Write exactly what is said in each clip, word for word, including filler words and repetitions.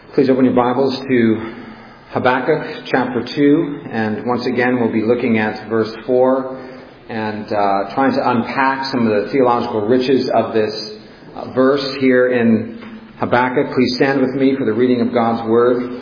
Please open your Bibles to Habakkuk chapter two, and once again we'll be looking at verse four and uh, trying to unpack some of the theological riches of this uh, verse here in Habakkuk. Please stand with me for the reading of God's Word.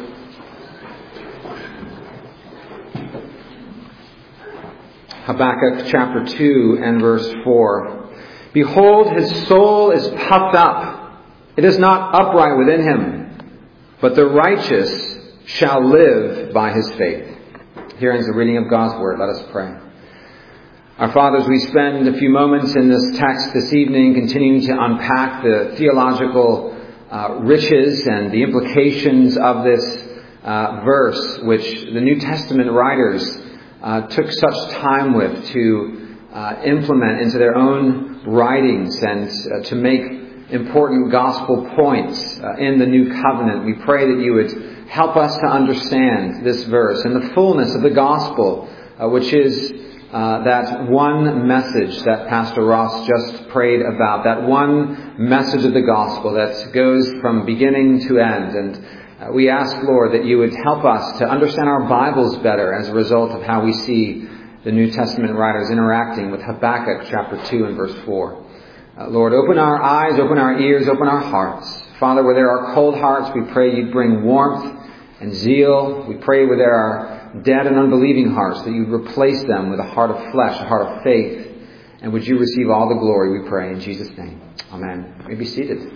Habakkuk chapter two and verse four. Behold, his soul is puffed up. It is not upright within him. But the righteous shall live by his faith. Here ends the reading of God's Word. Let us pray. Our fathers, we spend a few moments in this text this evening continuing to unpack the theological uh, riches and the implications of this uh, verse, which the New Testament writers uh, took such time with to uh, implement into their own writings and uh, to make important gospel points uh, in the new covenant. We pray that you would help us to understand this verse and the fullness of the gospel, uh, which is uh, that one message that Pastor Ross just prayed about, that one message of the gospel that goes from beginning to end. And uh, we ask, Lord, that you would help us to understand our Bibles better as a result of how we see the New Testament writers interacting with Habakkuk chapter two and verse four. Uh, Lord, open our eyes, open our ears, open our hearts. Father, where there are cold hearts, we pray you'd bring warmth and zeal. We pray where there are dead and unbelieving hearts, that you'd replace them with a heart of flesh, a heart of faith. And would you receive all the glory, we pray, in Jesus' name. Amen. You may be seated.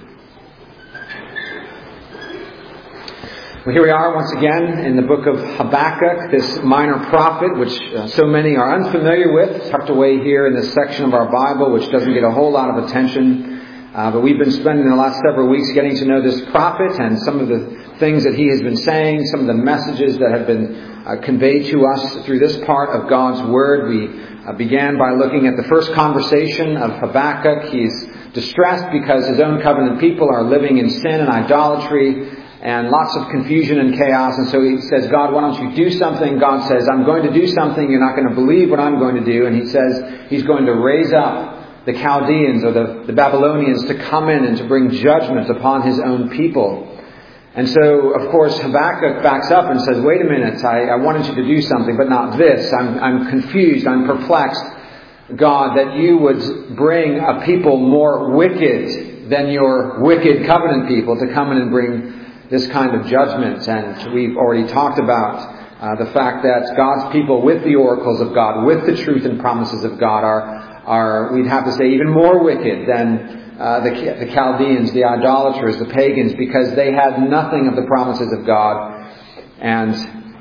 Well, here we are once again in the book of Habakkuk, this minor prophet, which uh, so many are unfamiliar with, tucked away here in this section of our Bible, which doesn't get a whole lot of attention. Uh, but we've been spending the last several weeks getting to know this prophet and some of the things that he has been saying, some of the messages that have been uh, conveyed to us through this part of God's Word. We uh, began by looking at the first conversation of Habakkuk. He's distressed because his own covenant people are living in sin and idolatry, and lots of confusion and chaos. And so he says, God, why don't you do something? God says, I'm going to do something. You're not going to believe what I'm going to do. And he says he's going to raise up the Chaldeans or the, the Babylonians to come in and to bring judgment upon his own people. And so, of course, Habakkuk backs up and says, wait a minute, I, I wanted you to do something, but not this. I'm, I'm confused. I'm perplexed, God, that you would bring a people more wicked than your wicked covenant people to come in and bring this kind of judgment. And we've already talked about uh, the fact that God's people with the oracles of God, with the truth and promises of God, are, are we'd have to say, even more wicked than uh, the, the Chaldeans, the idolaters, the pagans, because they had nothing of the promises of God, and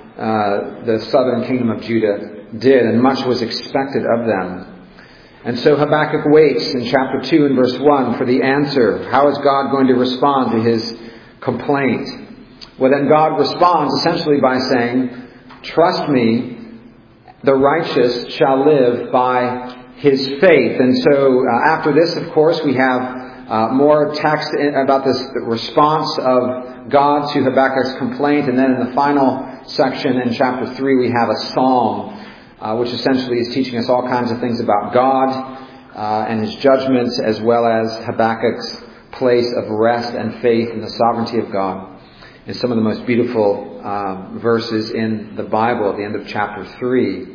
uh, the southern kingdom of Judah did, and much was expected of them. And so Habakkuk waits in chapter two and verse one for the answer. How is God going to respond to his complaint? Well, then God responds essentially by saying, trust me, the righteous shall live by his faith. And so uh, after this, of course, we have uh, more text in, about this response of God to Habakkuk's complaint. And then in the final section in chapter three, we have a psalm, uh, which essentially is teaching us all kinds of things about God uh, and his judgments, as well as Habakkuk's place of rest and faith in the sovereignty of God. And some of the most beautiful uh, verses in the Bible at the end of chapter three.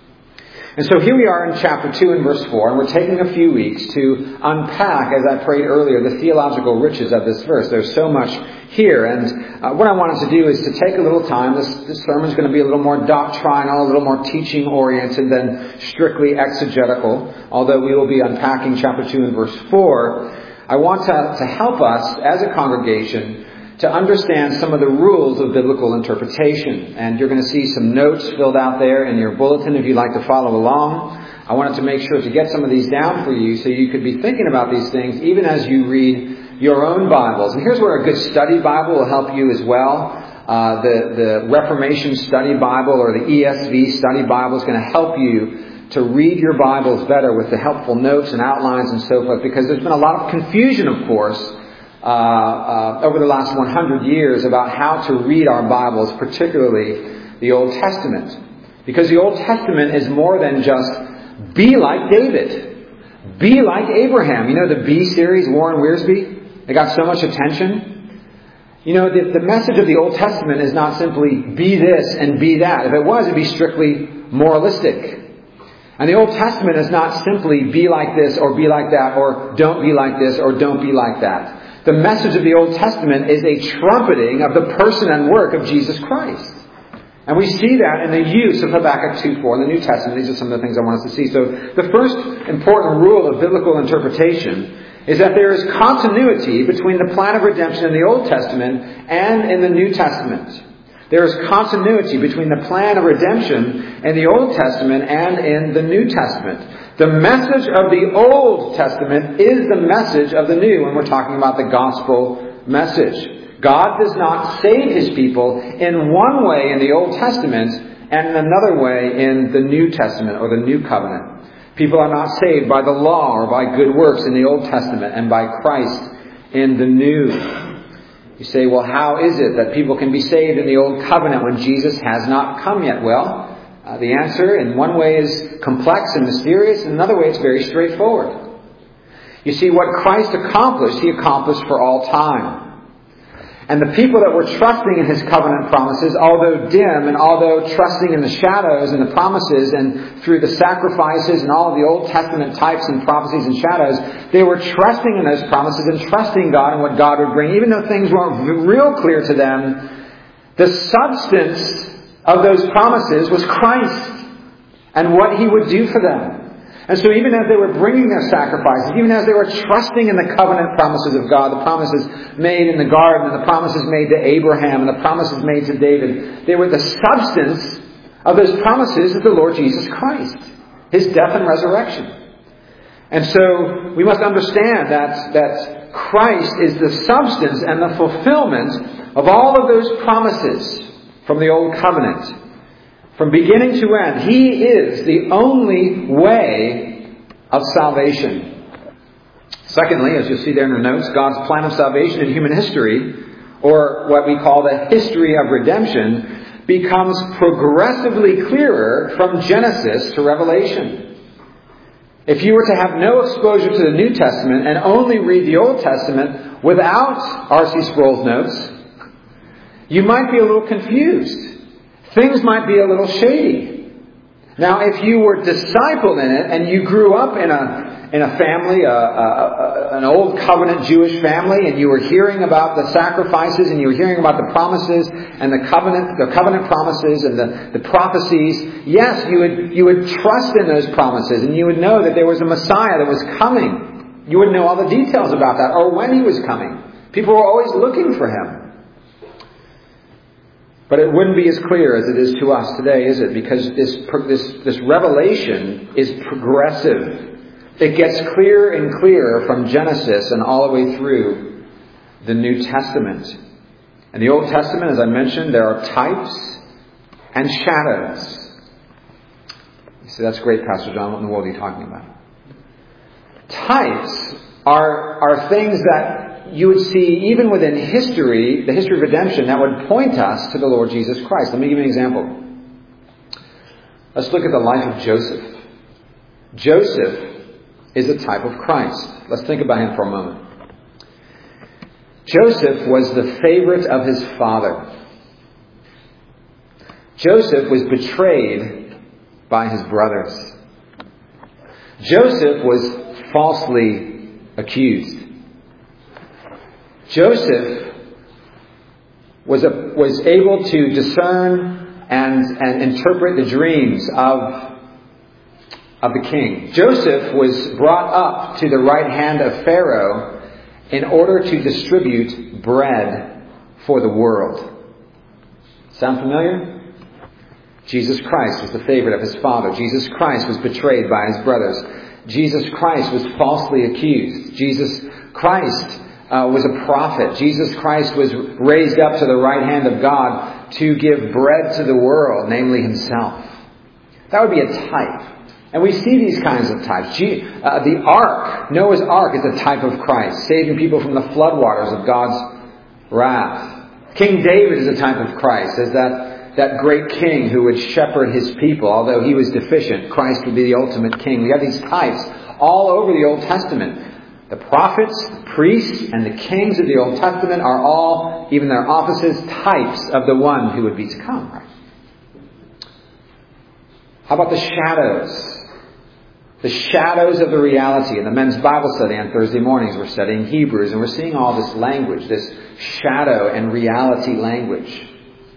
And so here we are in chapter two and verse four, and we're taking a few weeks to unpack, as I prayed earlier, the theological riches of this verse. There's so much here, and uh, what I wanted to do is to take a little time. This, this sermon is going to be a little more doctrinal, a little more teaching-oriented than strictly exegetical, although we will be unpacking chapter two and verse four. I want to, to help us as a congregation to understand some of the rules of biblical interpretation. And you're going to see some notes filled out there in your bulletin if you'd like to follow along. I wanted to make sure to get some of these down for you so you could be thinking about these things even as you read your own Bibles. And here's where a good study Bible will help you as well. Uh, the, the Reformation Study Bible or the E S V Study Bible is going to help you to read your Bibles better with the helpful notes and outlines and so forth, because there's been a lot of confusion, of course, uh, uh, over the last one hundred years about how to read our Bibles, particularly the Old Testament. Because the Old Testament is more than just be like David, be like Abraham. You know the B series, Warren Wiersbe? They got so much attention. You know, the, the message of the Old Testament is not simply be this and be that. If it was, it'd be strictly moralistic. And the Old Testament is not simply be like this or be like that or don't be like this or don't be like that. The message of the Old Testament is a trumpeting of the person and work of Jesus Christ. And we see that in the use of Habakkuk two four in the New Testament. These are some of the things I want us to see. So the first important rule of biblical interpretation is that there is continuity between the plan of redemption in the Old Testament and in the New Testament. There is continuity between the plan of redemption in the Old Testament and in the New Testament. The message of the Old Testament is the message of the New when we're talking about the gospel message. God does not save His people in one way in the Old Testament and in another way in the New Testament or the New Covenant. People are not saved by the law or by good works in the Old Testament and by Christ in the New. You say, well, how is it that people can be saved in the Old Covenant when Jesus has not come yet? Well, uh, the answer in one way is complex and mysterious, and another way it's very straightforward. You see, what Christ accomplished, He accomplished for all time. And the people that were trusting in His covenant promises, although dim and although trusting in the shadows and the promises and through the sacrifices and all of the Old Testament types and prophecies and shadows, they were trusting in those promises and trusting God and what God would bring. Even though things weren't real clear to them, the substance of those promises was Christ and what He would do for them. And so even as they were bringing their sacrifices, even as they were trusting in the covenant promises of God, the promises made in the garden, and the promises made to Abraham, and the promises made to David, they were the substance of those promises of the Lord Jesus Christ, His death and resurrection. And so we must understand that, that Christ is the substance and the fulfillment of all of those promises from the Old Covenant. From beginning to end, He is the only way of salvation. Secondly, as you'll see there in the notes, God's plan of salvation in human history, or what we call the history of redemption, becomes progressively clearer from Genesis to Revelation. If you were to have no exposure to the New Testament and only read the Old Testament without R C Sproul's notes, you might be a little confused. Things might be a little shady. Now, if you were discipled in it and you grew up in a in a family, a, a, a, an old covenant Jewish family, and you were hearing about the sacrifices and you were hearing about the promises and the covenant, the covenant promises and the, the prophecies, yes, you would you would trust in those promises and you would know that there was a Messiah that was coming. You would know all the details about that or when He was coming. People were always looking for Him. But it wouldn't be as clear as it is to us today, is it? Because this, this, this revelation is progressive. It gets clearer and clearer from Genesis and all the way through the New Testament. In the Old Testament, as I mentioned, there are types and shadows. You say, that's great, Pastor John. What in the world are you talking about? Types are, are things that you would see even within history, the history of redemption, that would point us to the Lord Jesus Christ. Let me give you an example. Let's look at the life of Joseph. Joseph is a type of Christ. Let's think about him for a moment. Joseph was the favorite of his father. Joseph was betrayed by his brothers. Joseph was falsely accused. Joseph was a, was able to discern and, and interpret the dreams of, of the king. Joseph was brought up to the right hand of Pharaoh in order to distribute bread for the world. Sound familiar? Jesus Christ was the favorite of his father. Jesus Christ was betrayed by his brothers. Jesus Christ was falsely accused. Jesus Christ Uh, was a prophet. Jesus Christ was raised up to the right hand of God to give bread to the world, namely Himself. That would be a type. And we see these kinds of types. G- uh, the ark, Noah's ark, is a type of Christ, saving people from the floodwaters of God's wrath. King David is a type of Christ, as that, that great king who would shepherd his people. Although he was deficient, Christ would be the ultimate king. We have these types all over the Old Testament. The prophets, the priests, and the kings of the Old Testament are all, even their offices, types of the one who would be to come. Right? How about the shadows? The shadows of the reality. In the men's Bible study on Thursday mornings, we're studying Hebrews, and we're seeing all this language, this shadow and reality language.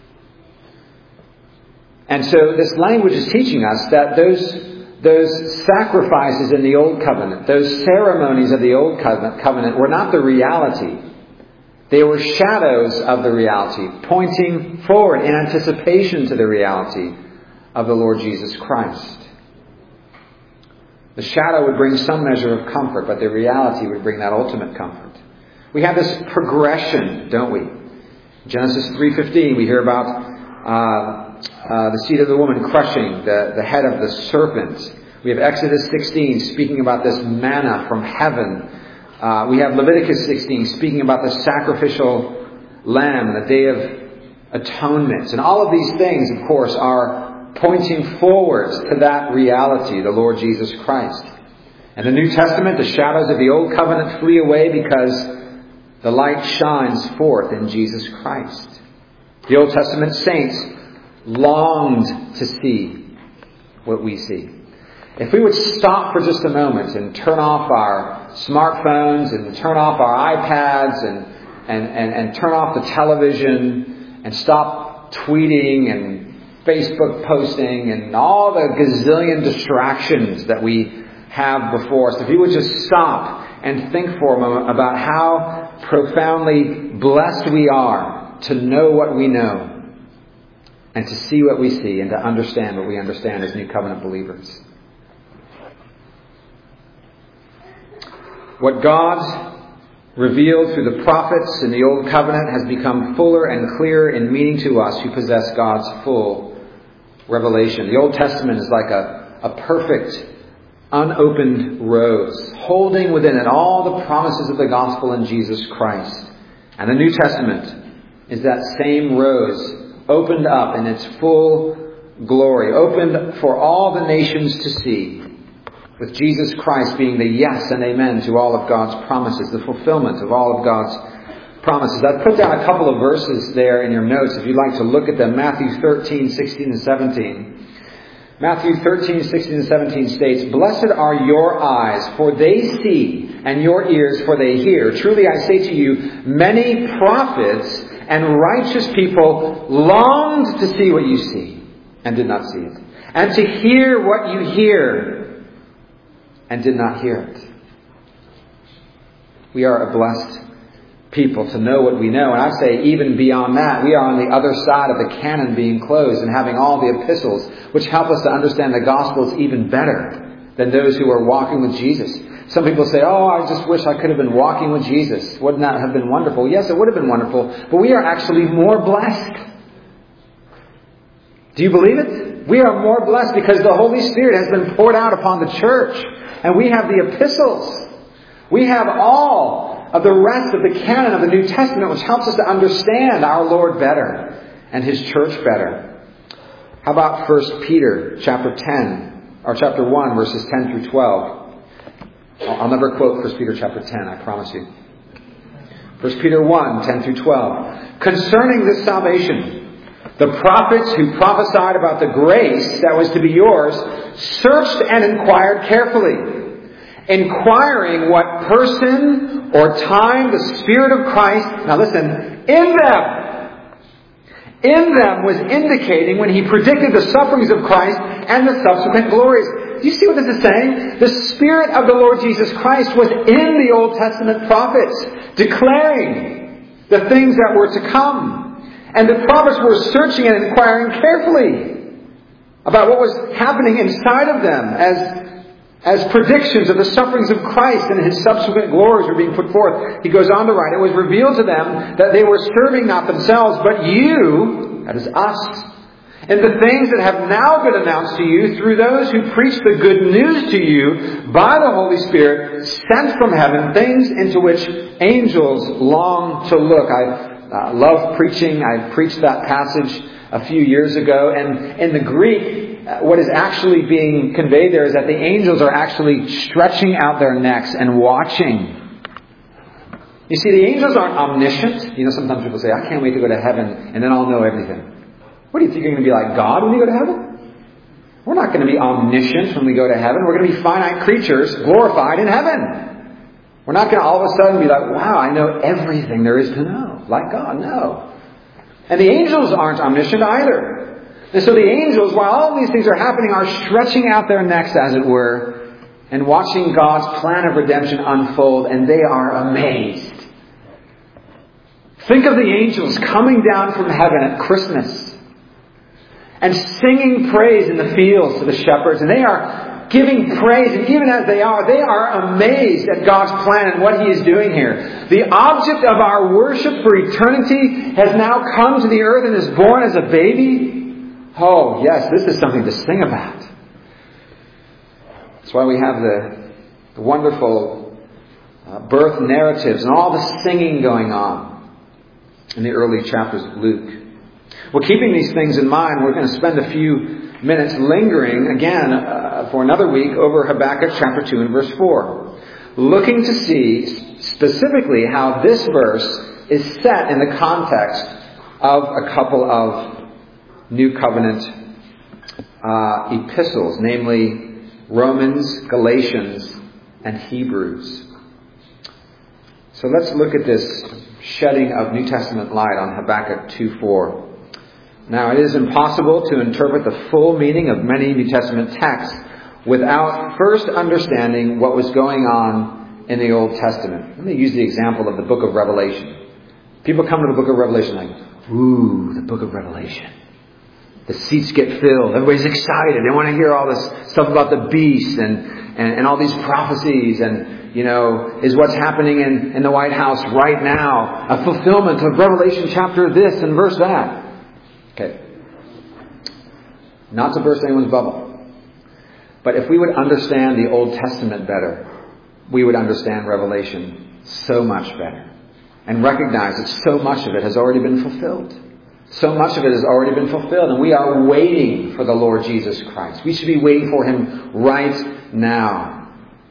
And so this language is teaching us that those Those sacrifices in the Old Covenant, those ceremonies of the Old Covenant were not the reality. They were shadows of the reality, pointing forward in anticipation to the reality of the Lord Jesus Christ. The shadow would bring some measure of comfort, but the reality would bring that ultimate comfort. We have this progression, don't we? Genesis three fifteen, we hear about Uh, Uh, the seed of the woman crushing the, the head of the serpent. We have Exodus sixteen speaking about this manna from heaven. Uh, we have Leviticus sixteen speaking about the sacrificial lamb, the day of atonement. And all of these things, of course, are pointing forwards to that reality, the Lord Jesus Christ. In the New Testament, the shadows of the Old Covenant flee away because the light shines forth in Jesus Christ. The Old Testament saints longed to see what we see. If we would stop for just a moment and turn off our smartphones and turn off our iPads and, and, and, and turn off the television and stop tweeting and Facebook posting and all the gazillion distractions that we have before us, if you would just stop and think for a moment about how profoundly blessed we are to know what we know, and to see what we see, and to understand what we understand as New Covenant believers. What God revealed through the prophets in the Old Covenant has become fuller and clearer in meaning to us who possess God's full revelation. The Old Testament is like a, a perfect, unopened rose, holding within it all the promises of the gospel in Jesus Christ. And the New Testament is that same rose, opened up in its full glory, opened for all the nations to see, with Jesus Christ being the yes and amen to all of God's promises, the fulfillment of all of God's promises. I've put down a couple of verses there in your notes if you'd like to look at them. Matthew thirteen, sixteen and seventeen. Matthew thirteen, sixteen and seventeen states, "Blessed are your eyes, for they see, and your ears, for they hear. Truly I say to you, many prophets and righteous people longed to see what you see, and did not see it, and to hear what you hear, and did not hear it." We are a blessed people to know what we know. And I say even beyond that, we are on the other side of the canon being closed and having all the epistles, which help us to understand the Gospels even better than those who are walking with Jesus. Some people say, "Oh, I just wish I could have been walking with Jesus. Wouldn't that have been wonderful?" Yes, it would have been wonderful, but we are actually more blessed. Do you believe it? We are more blessed because the Holy Spirit has been poured out upon the church, and we have the epistles. We have all of the rest of the canon of the New Testament, which helps us to understand our Lord better and His church better. How about First Peter chapter ten, or chapter one, verses ten through twelve? I'll never quote First Peter chapter ten, I promise you. First Peter one, ten through twelve. "Concerning this salvation, the prophets who prophesied about the grace that was to be yours searched and inquired carefully, inquiring what person or time the Spirit of Christ," now listen, "in them, in them was indicating when He predicted the sufferings of Christ and the subsequent glories." Do you see what this is saying? The Spirit of the Lord Jesus Christ was in the Old Testament prophets, declaring the things that were to come. And the prophets were searching and inquiring carefully about what was happening inside of them as as predictions of the sufferings of Christ and His subsequent glories were being put forth. He goes on to write, "It was revealed to them that they were serving not themselves, but you," that is us, "and the things that have now been announced to you through those who preach the good news to you by the Holy Spirit sent from heaven, things into which angels long to look." I uh, love preaching. I preached that passage a few years ago, and in the Greek, uh, what is actually being conveyed there is that the angels are actually stretching out their necks and watching. You see, the angels aren't omniscient. You know, sometimes people say, I can't wait to go to heaven and then I'll know everything. What do you think, you're going to be like God when you go to heaven? We're not going to be omniscient when we go to heaven. We're going to be finite creatures glorified in heaven. We're not going to all of a sudden be like, wow, I know everything there is to know. Like God, no. And the angels aren't omniscient either. And so the angels, while all these things are happening, are stretching out their necks, as it were, and watching God's plan of redemption unfold, and they are amazed. Think of the angels coming down from heaven at Christmas and singing praise in the fields to the shepherds. And they are giving praise. And even as they are, they are amazed at God's plan and what He is doing here. The object of our worship for eternity has now come to the earth and is born as a baby. Oh, yes, this is something to sing about. That's why we have the, the wonderful uh, birth narratives and all the singing going on in the early chapters of Luke. Well, keeping these things in mind, we're going to spend a few minutes lingering again uh, for another week over Habakkuk chapter two and verse four. Looking to see specifically how this verse is set in the context of a couple of New Covenant uh, epistles, namely Romans, Galatians, and Hebrews. So let's look at this shedding of New Testament light on Habakkuk two four. Now, it is impossible to interpret the full meaning of many New Testament texts without first understanding what was going on in the Old Testament. Let me use the example of the book of Revelation. People come to the book of Revelation like, ooh, the book of Revelation. The seats get filled. Everybody's excited. They want to hear all this stuff about the beast and, and, and all these prophecies and, you know, is what's happening in, in the White House right now a fulfillment of Revelation chapter this and verse that. Okay. Not to burst anyone's bubble. But if we would understand the Old Testament better, we would understand Revelation so much better. And recognize that so much of it has already been fulfilled. So much of it has already been fulfilled. And we are waiting for the Lord Jesus Christ. We should be waiting for Him right now.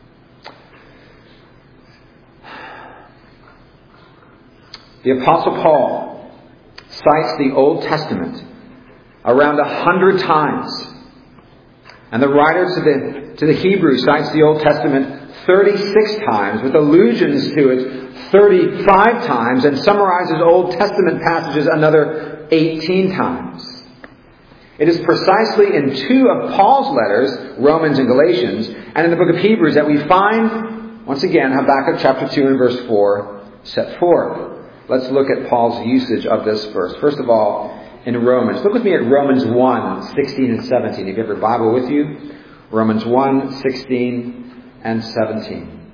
The Apostle Paul cites the Old Testament around a hundred times. And the writer to the, to the Hebrews cites the Old Testament thirty-six times, with allusions to it thirty-five times, and summarizes Old Testament passages another eighteen times. It is precisely in two of Paul's letters, Romans and Galatians, and in the book of Hebrews that we find, once again, Habakkuk chapter two and verse four set forth. Let's look at Paul's usage of this verse. First of all, in Romans. Look with me at Romans one, sixteen and seventeen. If you have your Bible with you, Romans one, sixteen and seventeen.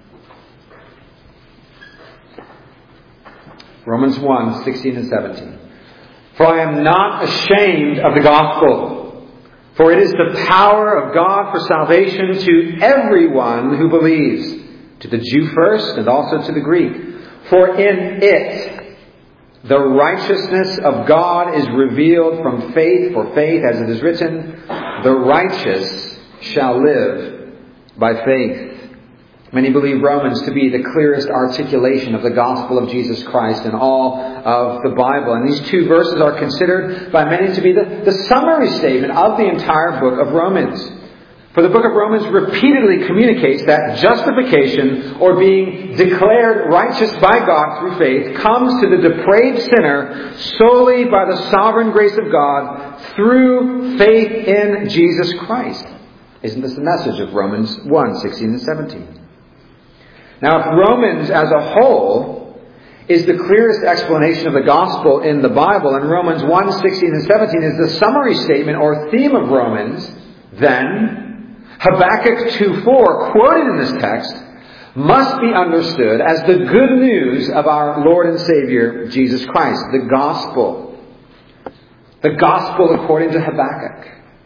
Romans one, sixteen and seventeen. For I am not ashamed of the gospel, for it is the power of God for salvation to everyone who believes, to the Jew first and also to the Greek. For in it the righteousness of God is revealed from faith for faith, as it is written, the righteous shall live by faith. Many believe Romans to be the clearest articulation of the gospel of Jesus Christ in all of the Bible. And these two verses are considered by many to be the, the summary statement of the entire book of Romans. For the book of Romans repeatedly communicates that justification, or being declared righteous by God through faith, comes to the depraved sinner solely by the sovereign grace of God through faith in Jesus Christ. Isn't this the message of Romans one, sixteen and seventeen? Now, if Romans as a whole is the clearest explanation of the gospel in the Bible, and Romans one, sixteen and seventeen is the summary statement or theme of Romans, then Habakkuk two four, quoted in this text, must be understood as the good news of our Lord and Savior, Jesus Christ, the gospel. The gospel according to Habakkuk.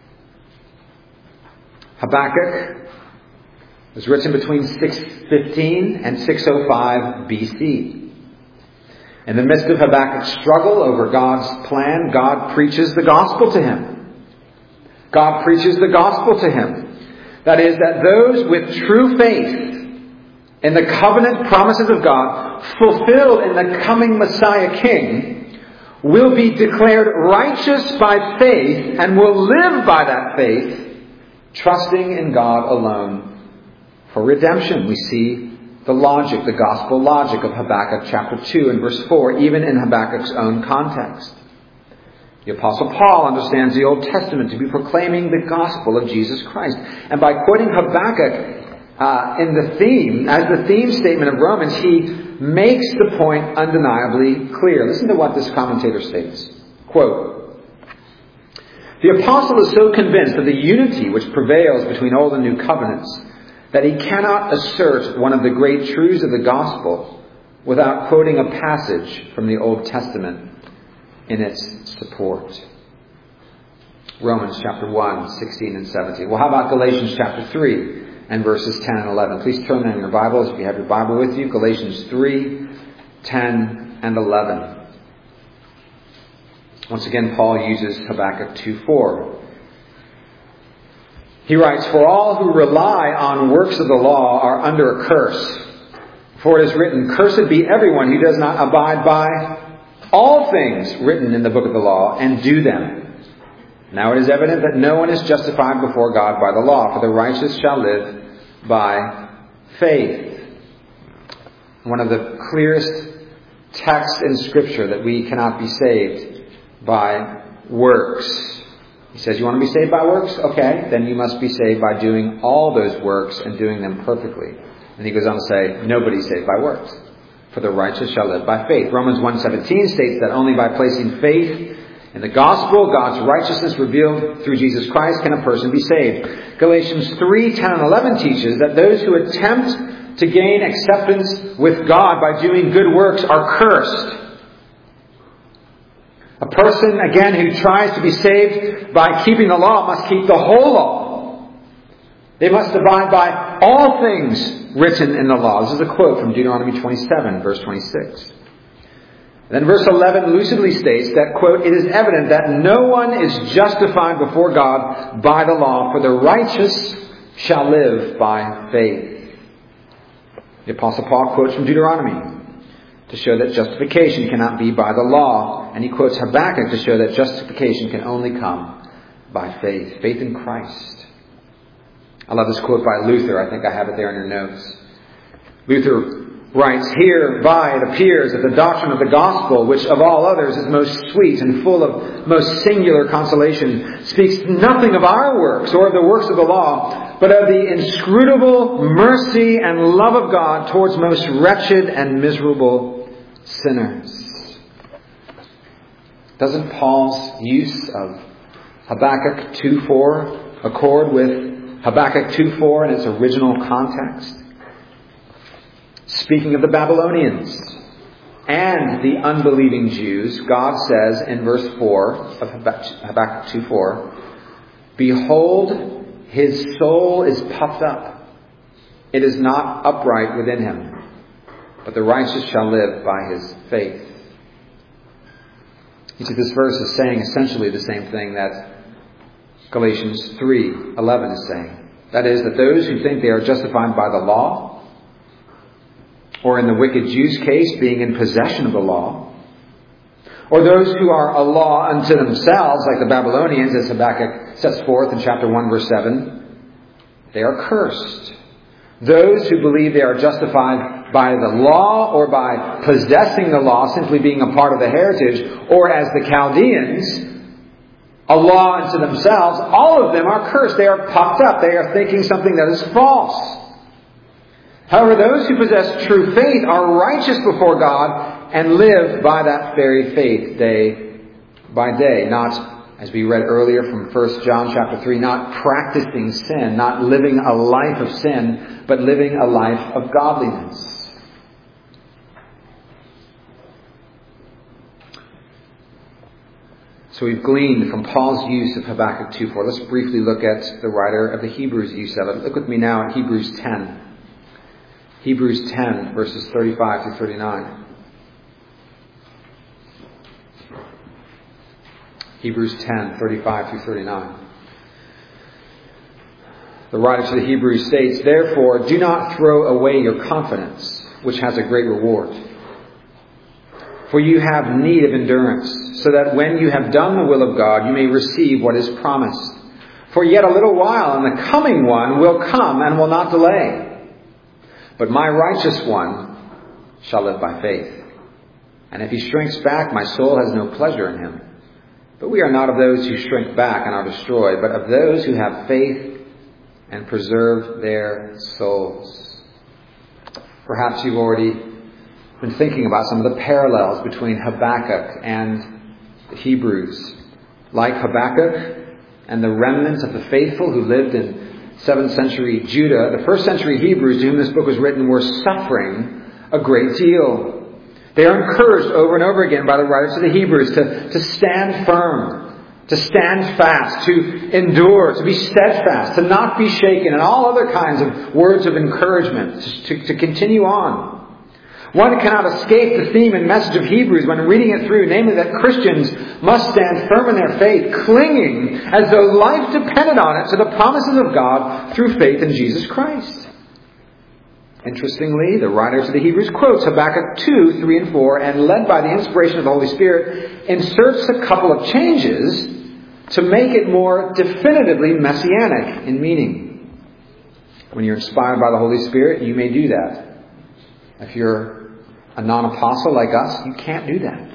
Habakkuk was written between six fifteen and six oh five B C. In the midst of Habakkuk's struggle over God's plan, God preaches the gospel to him. God preaches the gospel to him. That is, that those with true faith in the covenant promises of God, fulfilled in the coming Messiah King, will be declared righteous by faith and will live by that faith, trusting in God alone for redemption. We see the logic, the gospel logic of Habakkuk chapter two and verse four, even in Habakkuk's own context. The Apostle Paul understands the Old Testament to be proclaiming the gospel of Jesus Christ. And by quoting Habakkuk uh, in the theme, as the theme statement of Romans, he makes the point undeniably clear. Listen to what this commentator states. Quote, "The apostle is so convinced of the unity which prevails between Old and New covenants that he cannot assert one of the great truths of the gospel without quoting a passage from the Old Testament in its support." Romans chapter one, sixteen and seventeen. Well, how about Galatians chapter three and verses ten and eleven? Please turn in your Bibles if you have your Bible with you. Galatians three, ten and eleven. Once again, Paul uses Habakkuk two four. He writes, "For all who rely on works of the law are under a curse. For it is written, 'Cursed be everyone who does not abide by all things written in the book of the law and do them.' Now it is evident that no one is justified before God by the law, for the righteous shall live by faith." One of the clearest texts in Scripture that we cannot be saved by works. He says, you want to be saved by works? Okay, then you must be saved by doing all those works and doing them perfectly. And he goes on to say, nobody's saved by works, for the righteous shall live by faith. Romans one seventeen states that only by placing faith in the gospel, God's righteousness revealed through Jesus Christ, can a person be saved. Galatians three, ten and eleven teaches that those who attempt to gain acceptance with God by doing good works are cursed. A person, again, who tries to be saved by keeping the law must keep the whole law. They must abide by all things written in the law. This is a quote from Deuteronomy twenty-seven, verse twenty-six. Then verse eleven lucidly states that, quote, "It is evident that no one is justified before God by the law, for the righteous shall live by faith." The Apostle Paul quotes from Deuteronomy to show that justification cannot be by the law. And he quotes Habakkuk to show that justification can only come by faith. Faith in Christ. I love this quote by Luther. I think I have it there in your notes. Luther writes, "Hereby it appears that the doctrine of the gospel, which of all others is most sweet and full of most singular consolation, speaks nothing of our works or of the works of the law, but of the inscrutable mercy and love of God towards most wretched and miserable sinners." Doesn't Paul's use of Habakkuk two four accord with Habakkuk two four in its original context? Speaking of the Babylonians and the unbelieving Jews, God says in verse four of Habakkuk two four, "Behold, his soul is puffed up. It is not upright within him, but the righteous shall live by his faith." You see, this verse is saying essentially the same thing that Galatians three eleven is saying. That is, that those who think they are justified by the law, or in the wicked Jews' case, being in possession of the law, or those who are a law unto themselves, like the Babylonians, as Habakkuk sets forth in chapter one, verse seven, they are cursed. Those who believe they are justified by the law or by possessing the law, simply being a part of the heritage, or as the Chaldeans, a law unto themselves, all of them are cursed. They are puffed up. They are thinking something that is false. However, those who possess true faith are righteous before God and live by that very faith day by day. Not, as we read earlier from First John chapter three, not practicing sin, not living a life of sin, but living a life of godliness. So we've gleaned from Paul's use of Habakkuk two four. Let's briefly look at the writer of the Hebrews' use of it. Look with me now at Hebrews ten. Hebrews ten, verses thirty-five through thirty-nine. Hebrews ten, thirty-five through thirty-nine. the writer to the Hebrews states, "Therefore, do not throw away your confidence, which has a great reward. For you have need of endurance, so that when you have done the will of God, you may receive what is promised. For yet a little while, and the coming one will come and will not delay. But my righteous one shall live by faith. And if he shrinks back, my soul has no pleasure in him. But we are not of those who shrink back and are destroyed, but of those who have faith and preserve their souls." Perhaps you've already been thinking about some of the parallels between Habakkuk and the Hebrews. Like Habakkuk and the remnants of the faithful who lived in seventh century Judah, the first century Hebrews to whom this book was written were suffering a great deal. They are encouraged over and over again by the writers of the Hebrews to, to stand firm, to stand fast, to endure, to be steadfast, to not be shaken, and all other kinds of words of encouragement, to, to continue on. One cannot escape the theme and message of Hebrews when reading it through, namely that Christians must stand firm in their faith, clinging as though life depended on it to the promises of God through faith in Jesus Christ. Interestingly, the writer to the Hebrews quotes Habakkuk two, three, and four, and led by the inspiration of the Holy Spirit, inserts a couple of changes to make it more definitively messianic in meaning. When you're inspired by the Holy Spirit, you may do that. If you're a non-apostle like us, you can't do that.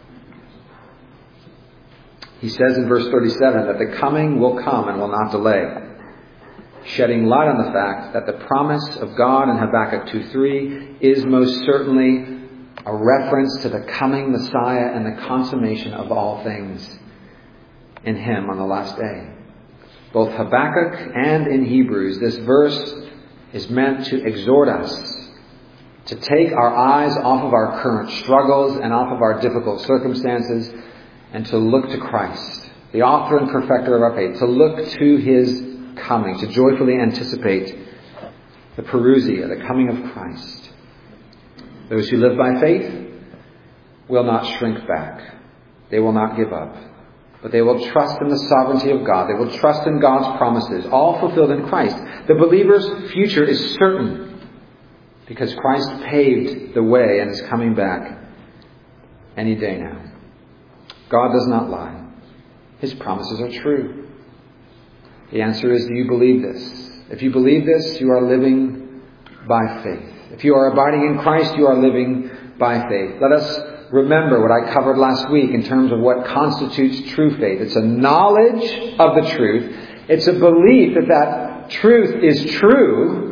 He says in verse thirty-seven that the coming will come and will not delay, shedding light on the fact that the promise of God in Habakkuk two three is most certainly a reference to the coming Messiah and the consummation of all things in Him on the last day. Both Habakkuk and in Hebrews, this verse is meant to exhort us to take our eyes off of our current struggles and off of our difficult circumstances and to look to Christ, the author and perfecter of our faith, to look to His coming, to joyfully anticipate the parousia, the coming of Christ. Those who live by faith will not shrink back. They will not give up. But they will trust in the sovereignty of God. They will trust in God's promises, all fulfilled in Christ. The believer's future is certain, because Christ paved the way and is coming back any day now. God does not lie. His promises are true. The answer is, do you believe this? If you believe this, you are living by faith. If you are abiding in Christ, you are living by faith. Let us remember what I covered last week in terms of what constitutes true faith. It's a knowledge of the truth. It's a belief that that truth is true.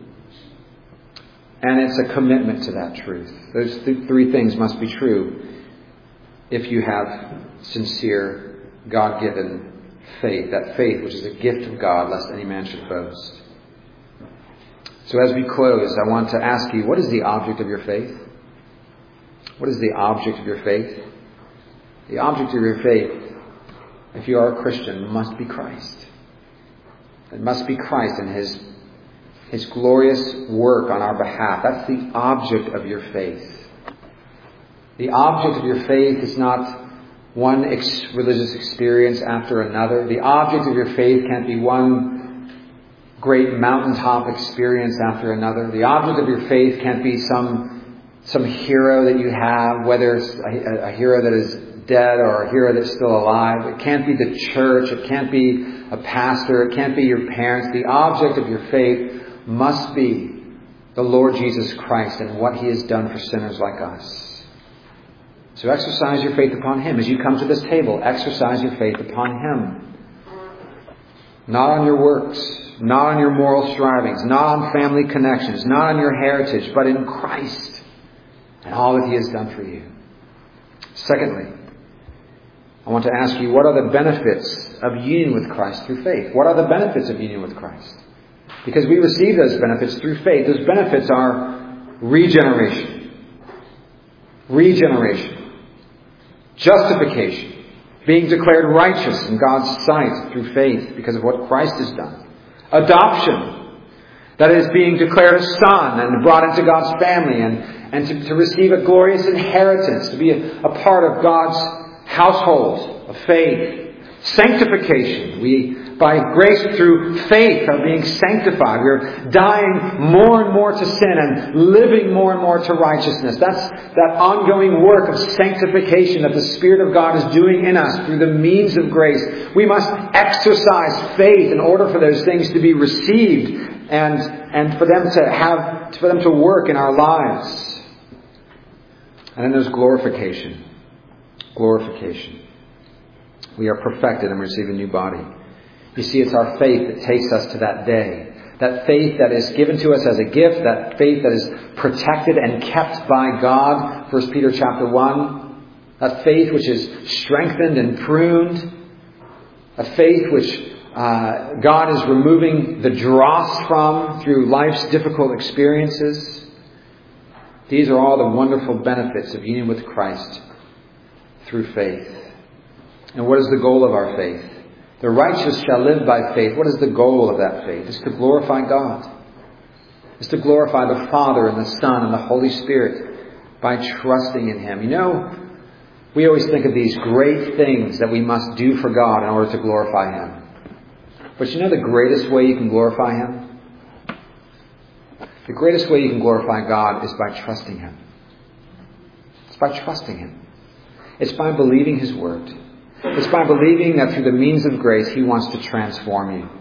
And it's a commitment to that truth. Those th- three things must be true if you have sincere, God-given faith. That faith which is a gift of God, lest any man should boast. So as we close, I want to ask you, what is the object of your faith? What is the object of your faith? The object of your faith, if you are a Christian, must be Christ. It must be Christ and His His glorious work on our behalf. That's the object of your faith. The object of your faith is not one ex- religious experience after another. The object of your faith can't be one great mountaintop experience after another. The object of your faith can't be some, some hero that you have, whether it's a, a hero that is dead or a hero that's still alive. It can't be the church. It can't be a pastor. It can't be your parents. The object of your faith must be the Lord Jesus Christ and what He has done for sinners like us. So exercise your faith upon Him. As you come to this table, exercise your faith upon Him. Not on your works, not on your moral strivings, not on family connections, not on your heritage, but in Christ and all that He has done for you. Secondly, I want to ask you, what are the benefits of union with Christ through faith? What are the benefits of union with Christ? Because we receive those benefits through faith. Those benefits are regeneration, regeneration, justification, being declared righteous in God's sight through faith because of what Christ has done. Adoption, that is being declared a son and brought into God's family and, and to, to receive a glorious inheritance, to be a, a part of God's household of faith. Sanctification, we by grace through faith are being sanctified. We're dying more and more to sin and living more and more to righteousness. That's that ongoing work of sanctification that the Spirit of God is doing in us through the means of grace. We must exercise faith in order for those things to be received and, and for them to have, for them to work in our lives. And then there's glorification. Glorification. We are perfected and receive a new body. You see, it's our faith that takes us to that day. That faith that is given to us as a gift. That faith that is protected and kept by God. First Peter chapter one. That faith which is strengthened and pruned. A faith which uh, God is removing the dross from through life's difficult experiences. These are all the wonderful benefits of union with Christ through faith. And what is the goal of our faith? The righteous shall live by faith. What is the goal of that faith? It's to glorify God. It's to glorify the Father and the Son and the Holy Spirit by trusting in Him. You know, we always think of these great things that we must do for God in order to glorify Him. But you know the greatest way you can glorify Him? The greatest way you can glorify God is by trusting Him. It's by trusting Him. It's by believing His Word. It's by believing that through the means of grace He wants to transform you.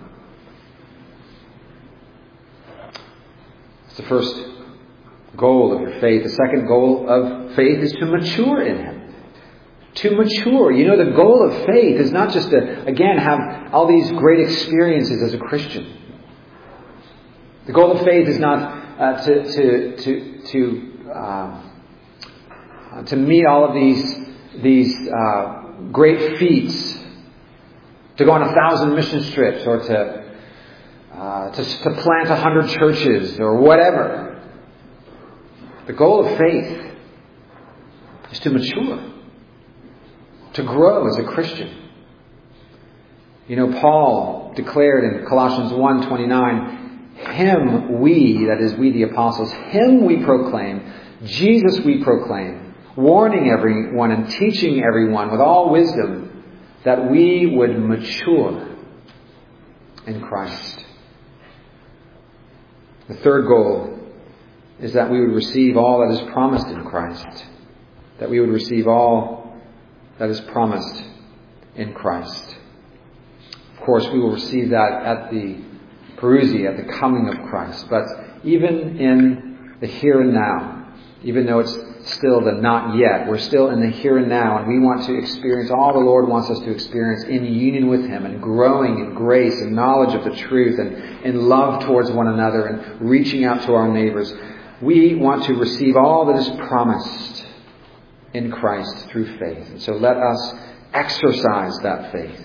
It's the first goal of your faith. The second goal of faith is to mature in Him. To mature. You know, the goal of faith is not just to, again, have all these great experiences as a Christian. The goal of faith is not uh, to to to to, uh, to meet all of these these uh, great feats, to go on a thousand mission trips, or to uh, to, to plant a hundred churches, or whatever. The goal of faith is to mature, to grow as a Christian. You know, Paul declared in Colossians one twenty-nine, Him we, that is we the apostles, Him we proclaim, Jesus we proclaim, warning everyone and teaching everyone with all wisdom that we would mature in Christ. The third goal is that we would receive all that is promised in Christ. That we would receive all that is promised in Christ. Of course, we will receive that at the parousia, at the coming of Christ. But even in the here and now, even though it's still the not yet, we're still in the here and now, and we want to experience all the Lord wants us to experience in union with Him and growing in grace and knowledge of the truth and in love towards one another and reaching out to our neighbors. We want to receive all that is promised in Christ through faith. And so let us exercise that faith.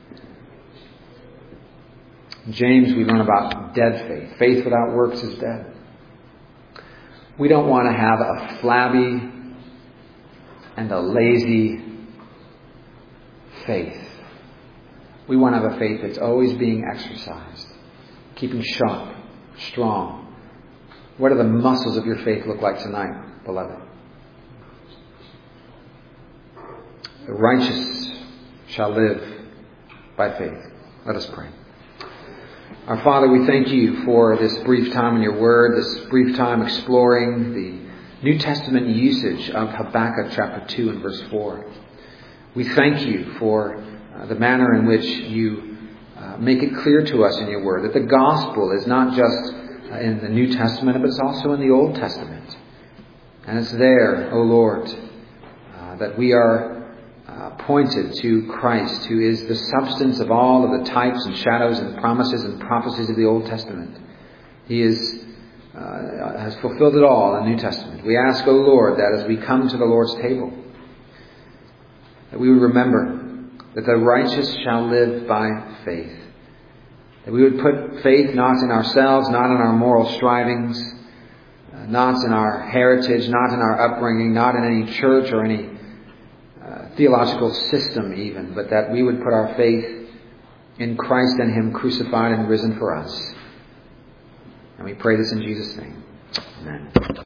In James, we learn about dead faith. Faith without works is dead. We don't want to have a flabby and a lazy faith. We want to have a faith that's always being exercised, keeping sharp, strong. What do the muscles of your faith look like tonight, beloved? The righteous shall live by faith. Let us pray. Our Father, we thank You for this brief time in Your Word, this brief time exploring the New Testament usage of Habakkuk chapter two and verse four. We thank You for uh, the manner in which You uh, make it clear to us in Your Word that the gospel is not just uh, in the New Testament, but it's also in the Old Testament. And it's there, O Lord, uh, that we are Uh, pointed to Christ, who is the substance of all of the types and shadows and promises and prophecies of the Old Testament. He is uh, has fulfilled it all in the New Testament. We ask, O Lord, that as we come to the Lord's table, that we would remember that the righteous shall live by faith. That we would put faith not in ourselves, not in our moral strivings, uh, not in our heritage, not in our upbringing, not in any church or any theological system even, but that we would put our faith in Christ and Him crucified and risen for us. And we pray this in Jesus' name. Amen.